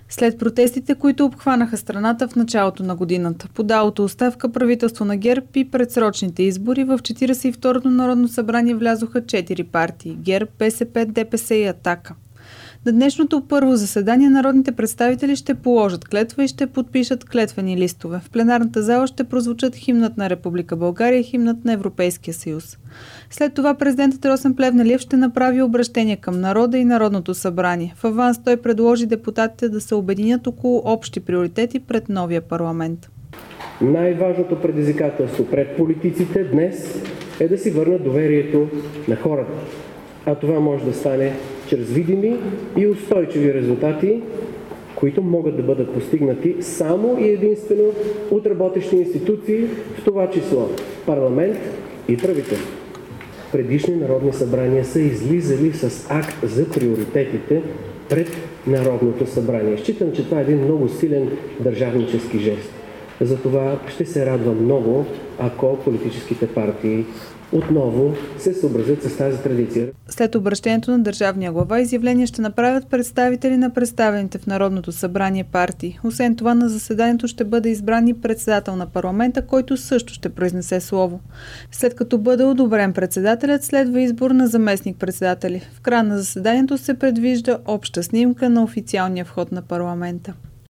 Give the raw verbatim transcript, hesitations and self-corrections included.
След протестите, които обхванаха страната в началото на годината, подалото оставка правителство на ГЕРБ и предсрочните избори, в Четиридесет и второто народно събрание влязоха четири партии – ГЕРБ, БСП, ДПС и Атака. На днешното първо заседание народните представители ще положат клетва и ще подпишат клетвени листове. В пленарната зала ще прозвучат химнът на Република България и химнът на Европейския съюз. След това президентът Росен Плевнелиев ще направи обръщение към народа и Народното събрание. В аванс той предложи депутатите да се обединят около общи приоритети пред новия парламент. Най-важното предизвикателство пред политиците днес е да си върнат доверието на хората. А това може да стане чрез видими и устойчиви резултати, които могат да бъдат постигнати само и единствено от работещи институции, в това число парламент и правителство. Предишни народни събрания са излизали с акт за приоритетите пред Народното събрание. Считам, че това е един много силен държавнически жест. Затова ще се радвам много, ако политическите партии отново се съобразят с тази традиция. След обръщението на държавния глава изявление ще направят представители на представените в Народното събрание партии. Освен това на заседанието ще бъде избран и председател на парламента, който също ще произнесе слово. След като бъде одобрен председателят, следва избор на заместник-председатели. В края на заседанието се предвижда обща снимка на официалния вход на парламента.